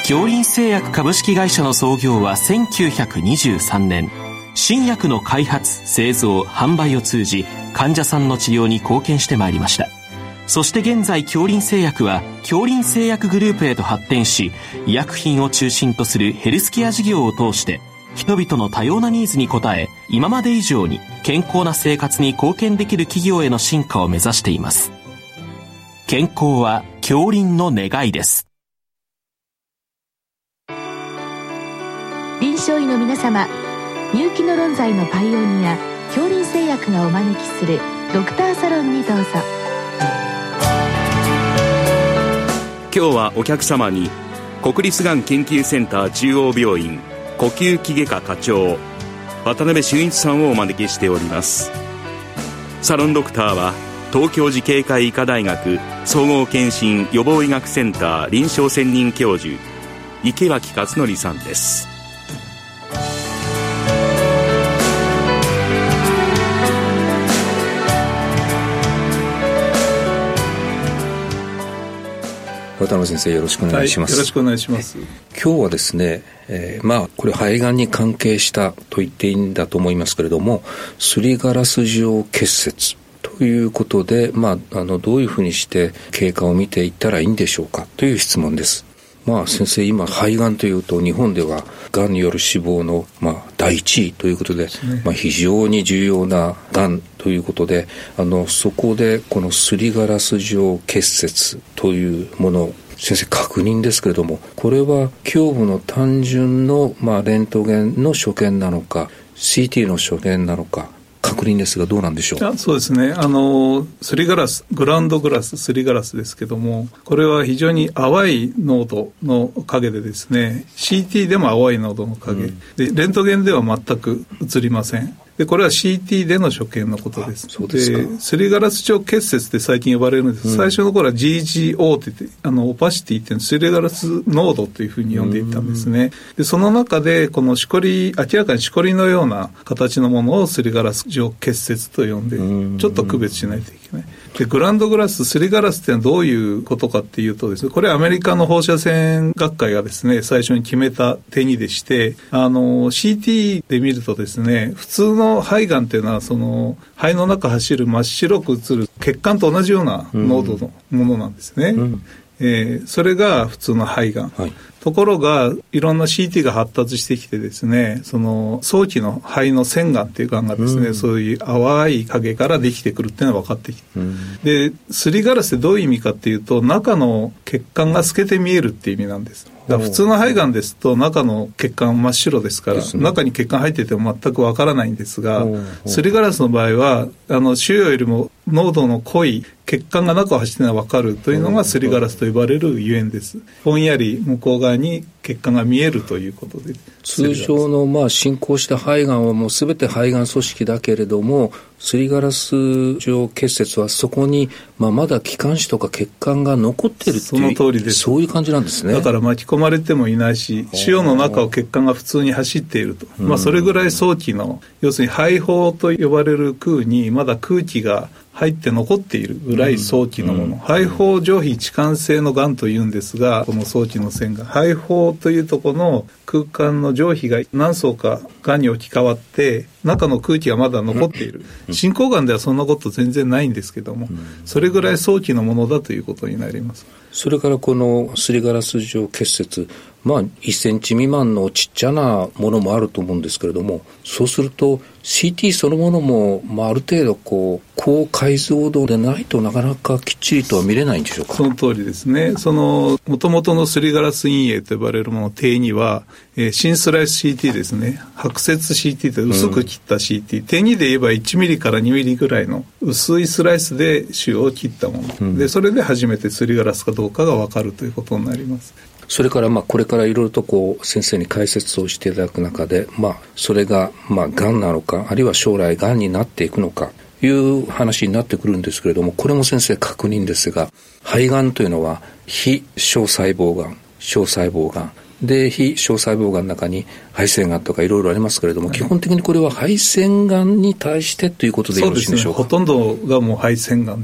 京林製薬株式会社の創業は1923年。新薬の開発、製造、販売を通じ患者さんの治療に貢献してまいりました。そして現在京林製薬は京林製薬グループへと発展し、医薬品を中心とするヘルスケア事業を通して人々の多様なニーズに応え、今まで以上に健康な生活に貢献できる企業への進化を目指しています。健康は京林の願いです。 臨床医の皆様、入気の論剤のパイオニア京林製薬がお招きするドクターサロンにどうぞ。 今日はお客様に国立がん研究センター中央病院呼吸器外科課長渡辺俊一さんをお招きしております。サロンドクターは東京慈恵会医科大学総合健診予防医学センター臨床専任教授池脇勝則さんです。 渡辺先生、よろしくお願いします。 よろしくお願いします。 今日はですね、これ肺がんに関係したと言っていいんだと思いますけれども、すりガラス状結節ということで、どういうふうにして経過を見ていったらいいんでしょうかという質問です。先生、今肺がんというと日本ではがんによる死亡の第一位ということで、非常に重要ながんということで、そこでこのすりガラス状結節というもの、先生確認ですけれども、これは胸部の単純のレントゲンの所見なのか CT の所見なのか確認ですが、どうなんでしょう。 そうですね、すりガラス、グラウンドグラス、すりガラスですけども、これは非常に淡い濃度の影でですね、 CT でも淡い濃度の影、でレントゲンでは全く映りません。でこれは CT での所見のことです。 そうですか。 すりガラス状結節って最近呼ばれるんです、最初の頃は GGO って言ってオパシティってすりガラス濃度というふうに呼んでいたんですね。でその中でこのしこり、明らかにしこりのような形のものをすりガラス状結節と呼んで、ちょっと区別しないといけない。でグラウンドグラス、すりガラスってのはどういうことかっていうとですね、これはアメリカの放射線学会がですね、最初に決めた定義でして、CT で見るとですね、普通の肺がんっていうのはその肺の中走る真っ白く映る血管と同じような濃度のものなんですね。それが普通の肺がん、ところがいろんな CT が発達してきてですね、その早期の肺の腺がんっていうがんがですね、そういう淡い影からできてくるっていうのが分かってきて、で、すりガラスってどういう意味かっていうと、中の血管が透けて見えるっていう意味なんです。だから普通の肺がんですと中の血管真っ白ですから、中に血管入ってても全く分からないんですが、すりガラスの場合は腫瘍よりも濃度の濃い血管が中を走っているのが分かるというのがすりガラスと呼ばれるゆえんです。ぼんやり向こう側に血管が見えるということで、 通常の進行した肺がんはもうすべて肺がん組織だけれども、すりガラス状結節はそこにまだ気管支とか血管が残っているっていう、 その通りです。 そういう感じなんですね。 だから巻き込まれてもいないし、腫瘍の中を血管が普通に走っていると、それぐらい早期の、要するに肺胞と呼ばれる空にまだ空気が入って残っているぐらい早期のもの、肺胞上皮置換性のがんというんですが、この早期の腺がん、肺胞というところの空間の上皮が何層かがんに置き換わって中の空気がまだ残っている、進行がんではそんなこと全然ないんですけども、それぐらい早期のものだということになります。 それからこのすりガラス状結節、1センチ未満のちっちゃなものもあると思うんですけれども、そうすると CT そのものも、ある程度高解像度でないとなかなかきっちりとは見れないんでしょうか。 その通りですね。もともとのすりガラス陰影と呼ばれるもの定には、新スライス CT ですね、白節 CT と薄く切った CT、定義で言えば1ミリから2ミリぐらいの薄いスライスで腫瘍を切ったもの、でそれで初めてすりガラスかどうかが分かるということになります。 それからこれからいろいろと先生に解説をしていただく中で、それががんなのか、あるいは将来がんになっていくのかいう話になってくるんですけれども、これも先生確認ですが、肺がんというのは非小細胞がん、小細胞がんで、非小細胞がんの中に肺腺がんとかいろいろありますけれども、基本的にこれは肺腺がんに対してということでよろしいんでしょうか。 そうですね、ほとんどがもう肺腺がんです。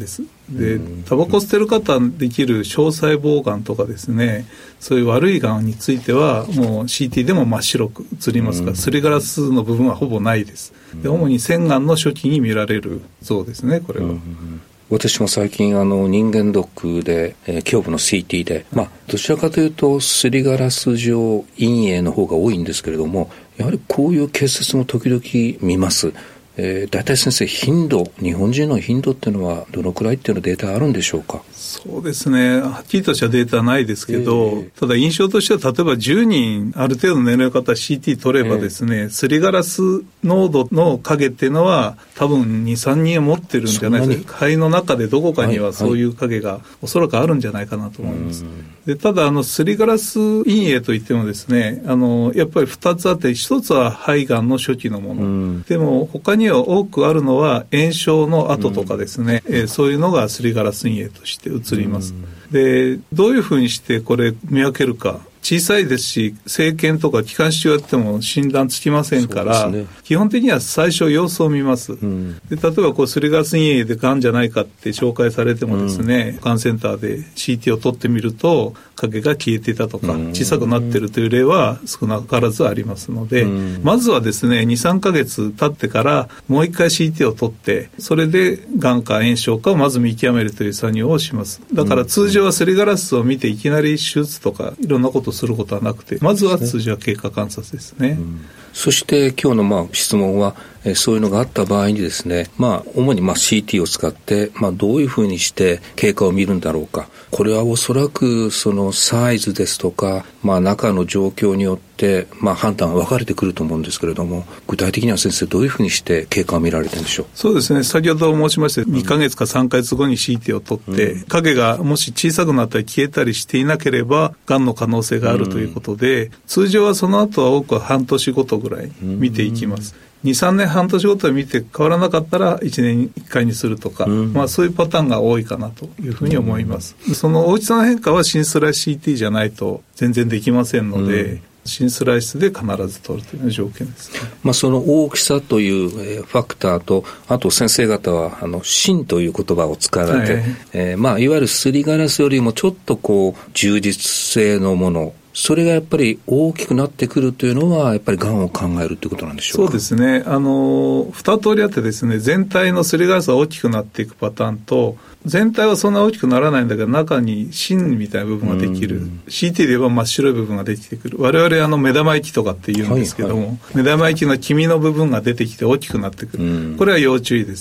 でタバコ吸ってる方にできる小細胞がんとかですね、そういう悪いがんについてはもう CT でも真っ白く映りますからすりガラスの部分はほぼないです。で主に腺がんの初期に見られる像ですね、これは。 私も最近人間ドックで、胸部の CT で、どちらかというとすりガラス状陰影の方が多いんですけれども、やはりこういう結節も時々見ます。大体先生、頻度、日本人の頻度っていうのはどのくらいっていうのデータあるんでしょうか？ そうですね、はっきりとしたデータはないですけど、ただ印象としては例えば10人ある程度の年齢の方 CT 取ればですね、すりガラス濃度の影っていうのは多分 2,3 人は持ってるんじゃないですか。肺の中でどこかにはそういう影がおそらくあるんじゃないかなと思います。でただすりガラス陰影といってもですね、やっぱり2つあって、1つは肺がんの初期のもの、でも他には多くあるのは炎症の跡とかですね、そういうのがすりガラス陰影として映ります。でどういうふうにしてこれ見分けるか、小さいですし生検とか気管支治療やっても診断つきませんから、基本的には最初様子を見ます。で例えばすりガラス陰影でがんじゃないかって紹介されてもですね、がんセンターで CT を取ってみると影が消えていたとか小さくなっているという例は少なからずありますので、まずはですね 2,3 ヶ月経ってからもう一回 CT を取って、それでがんか炎症かをまず見極めるという作業をします。だから通常はすりガラスを見ていきなり手術とかいろんなことをすることはなくて、まずは通常は経過観察ですね。 そして今日の質問は、そういうのがあった場合にですね、主にCT を使って、どういうふうにして経過を見るんだろうか。これはおそらくそのサイズですとか、中の状況によって、判断が分かれてくると思うんですけれども、具体的には先生どういうふうにして経過を見られてるんでしょう？ そうですね、先ほど申しました2ヶ月か3ヶ月後に CT を取って、影がもし小さくなったり消えたりしていなければがんの可能性があるということで、通常はその後は多くは半年ごとぐらい見ていきます。2、3年半年ごとに見て変わらなかったら1年1回にするとか、そういうパターンが多いかなというふうに思います。その大きさの変化はシンスライス CT じゃないと全然できませんので、シンスライスで必ず取るというのが条件ですね。その大きさというファクターと、あと先生方は芯という言葉を使われて、いわゆるすりガラスよりもちょっと充実性のもの、それがやっぱり大きくなってくるというのはやっぱりがんを考えるということなんでしょうか？ そうですね、2通りあってですね、全体のすりガラスが大きくなっていくパターンと、全体はそんな大きくならないんだけど中に芯みたいな部分ができる、CT で言えば真っ白い部分ができてくる。我々目玉液とかって言うんですけども、目玉液の黄身の部分が出てきて大きくなってくる、これは要注意です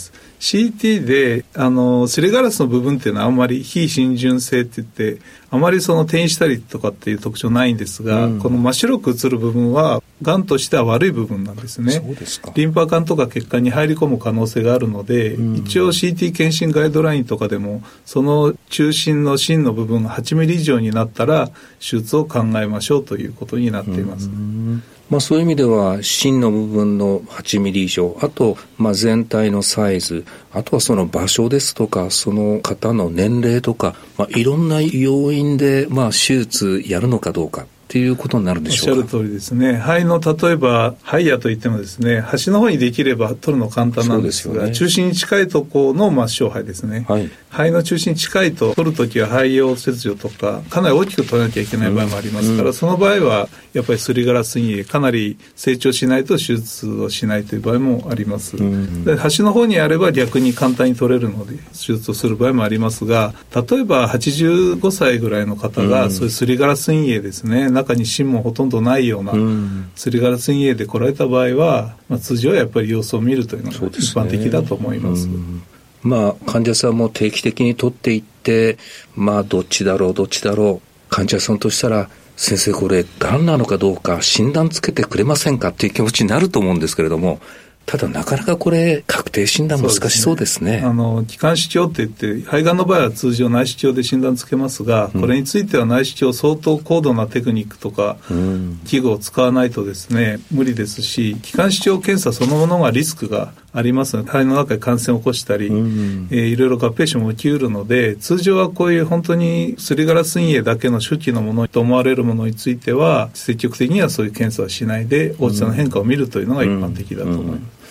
。CT ですりガラスの部分っていうのはあんまり非浸潤性って言ってあまり転移したりとかっていう特徴ないんですが、この真っ白く映る部分はがんとしては悪い部分なんですね。 そうですか。 リンパ管とか血管に入り込む可能性があるので、一応 CT 検診ガイドラインとかでもその中心の芯の部分が8ミリ以上になったら手術を考えましょうということになっています。 そういう意味では芯の部分の8ミリ以上、あと全体のサイズ、あとはその場所ですとかその方の年齢とか、いろんな要因で手術やるのかどうかっていうことになるんでしょうか？ おっしゃる通りですね。肺の例えば肺野といってもですね、端の方にできれば取るの簡単なんですが、中心に近いところの末梢肺ですね、肺の中心に近いと取るときは肺葉切除とかかなり大きく取らなきゃいけない場合もありますから、その場合はやっぱりすりガラス陰影かなり成長しないと手術をしないという場合もあります。で端の方にあれば逆に簡単に取れるので手術をする場合もありますが、例えば85歳ぐらいの方がそういうすりガラス陰影ですね、中に芯もほとんどないようなすりガラス陰影で来られた場合は、通常はやっぱり様子を見るというのが一般的だと思います。 患者さんも定期的に取っていって、どっちだろう患者さんとしたら、先生これがんなのかどうか診断つけてくれませんかっていう気持ちになると思うんですけれども、ただなかなかこれ確定診断難しそうですね。 気管支治療って言って肺がんの場合は通常内視鏡で診断つけますが、これについては内視鏡相当高度なテクニックとか器具を使わないとですね無理ですし、気管支治療検査そのものがリスクがありますので、肺の中で感染を起こしたり、いろいろ合併症も起きうるので、通常はこういう本当にすりガラス陰影だけの初期のものと思われるものについては積極的にはそういう検査はしないで大きさの変化を見るというのが一般的だと思います。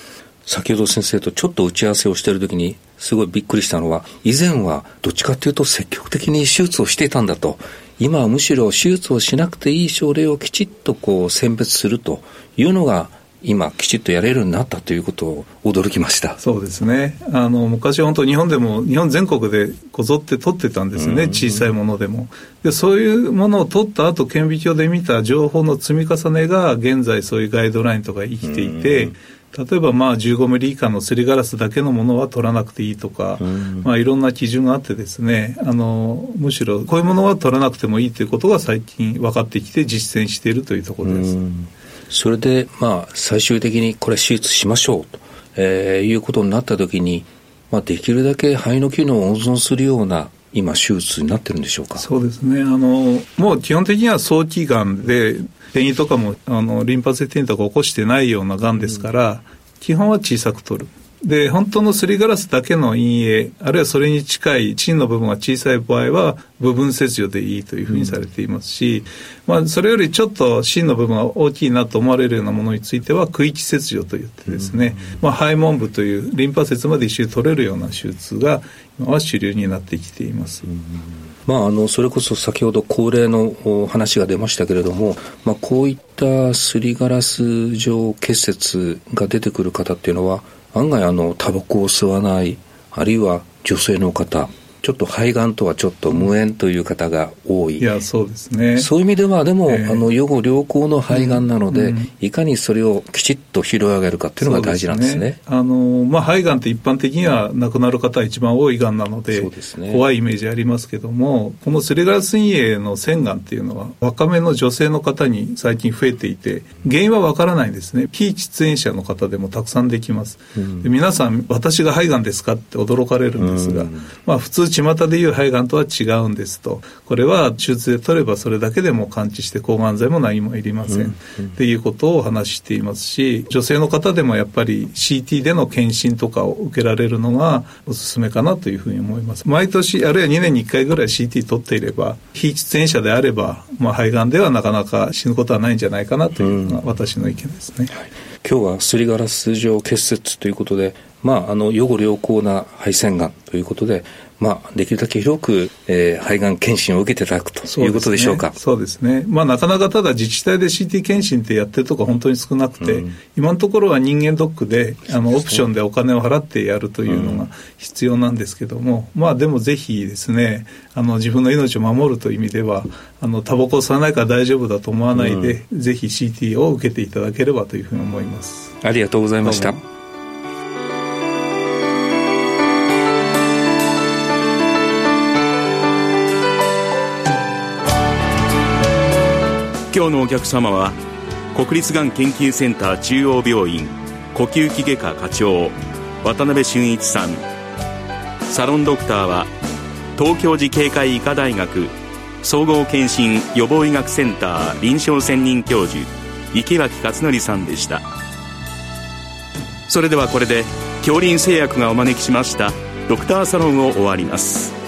先ほど先生とちょっと打ち合わせをしているときにすごいびっくりしたのは、以前はどっちかというと積極的に手術をしていたんだと、今はむしろ手術をしなくていい症例をきちっと選別するというのが今きちっとやれるようになったということを驚きました。 そうですね。昔は本当日本全国でこぞって取ってたんですね、小さいものでも。でそういうものを取った後顕微鏡で見た情報の積み重ねが現在そういうガイドラインとか生きていて、例えば15ミリ以下のすりガラスだけのものは取らなくていいとか、いろんな基準があってですね、むしろこういうものは取らなくてもいいということが最近分かってきて実践しているというところです。 それで最終的にこれ手術しましょうと、いうことになったときに、できるだけ肺の機能を温存するような今手術になってるんでしょうか。 そうですね。もう基本的には早期がんで転移とかもリンパ節転移とか起こしてないようながんですから、基本は小さく取る。で本当のすりガラスだけの陰影、あるいはそれに近い芯の部分が小さい場合は部分切除でいいというふうにされていますし、それよりちょっと芯の部分が大きいなと思われるようなものについては区域切除といってですね、肺門部というリンパ節まで一緒に取れるような手術が今は主流になってきています。 それこそ先ほど高齢の話が出ましたけれども、こういったすりガラス状結節が出てくる方っていうのは案外タバコを吸わない、あるいは女性の方、ちょっと肺がんとはちょっと無縁という方が多い。 いや、そうですね。 そういう意味ではでも、予後良好の肺がんなので、いかにそれをきちっと拾い上げるかっていうのが大事なんですね。 肺がんって一般的には亡くなる方が一番多いがんなので、怖いイメージありますけども、このすりガラス陰影の腺がんっていうのは若めの女性の方に最近増えていて、原因はわからないんですね。非喫煙者の方でもたくさんできます。で皆さん私が肺がんですかって驚かれるんですが、普通巷でいう肺がんとは違うんですと、これは手術で取ればそれだけでも完治して抗がん剤も何もいりませんっていうことをお話ししていますし、女性の方でもやっぱり CT での検診とかを受けられるのがおすすめかなというふうに思います。毎年あるいは2年に1回ぐらい CT 取っていれば、非喫煙者であれば、肺がんではなかなか死ぬことはないんじゃないかなというのが私の意見ですね。 今日はすりガラス状結節ということで、予後良好な肺腺がんということで、できるだけ広く、肺がん検診を受けていただくということでしょうか。 そうですね。なかなかただ自治体で CT 検診ってやってるとこ本当に少なくて、今のところは人間ドックでオプションでお金を払ってやるというのが必要なんですけども、でもぜひですね、自分の命を守るという意味ではタバコを吸わないから大丈夫だと思わないで、ぜひ CT を受けていただければというふうに思います。 ありがとうございました。 今日のお客様は国立がん研究センター中央病院呼吸器外科課長渡辺俊一さん。サロンドクターは東京慈恵会医科大学総合健診予防医学センター臨床専任教授池脇勝則さんでした。それではこれで京林製薬がお招きしましたドクターサロンを終わります。